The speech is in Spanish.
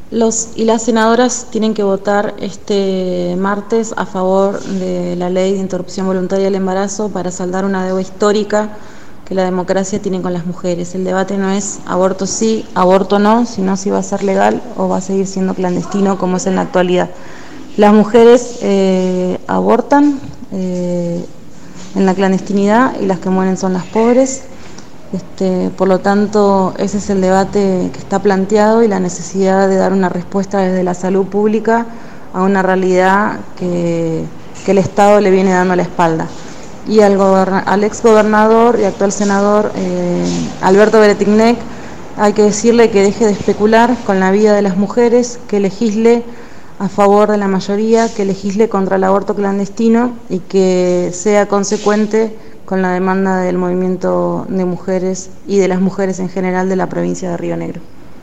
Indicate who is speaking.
Speaker 1: Los y las senadoras tienen que votar este martes a favor de la ley de interrupción voluntaria del embarazo para saldar una deuda histórica que la democracia tiene con las mujeres. El debate no es aborto sí, aborto no, sino si va a ser legal o va a seguir siendo clandestino como es en la actualidad. Las mujeres abortan en la clandestinidad y las que mueren son las pobres. Por lo tanto, ese es el debate que está planteado y la necesidad de dar una respuesta desde la salud pública a una realidad que el Estado le viene dando la espalda. Y al exgobernador y actual senador Alberto Beretignek hay que decirle que deje de especular con la vida de las mujeres, que legisle a favor de la mayoría, que legisle contra el aborto clandestino y que sea consecuente con la demanda del movimiento de mujeres y de las mujeres en general de la provincia de Río Negro.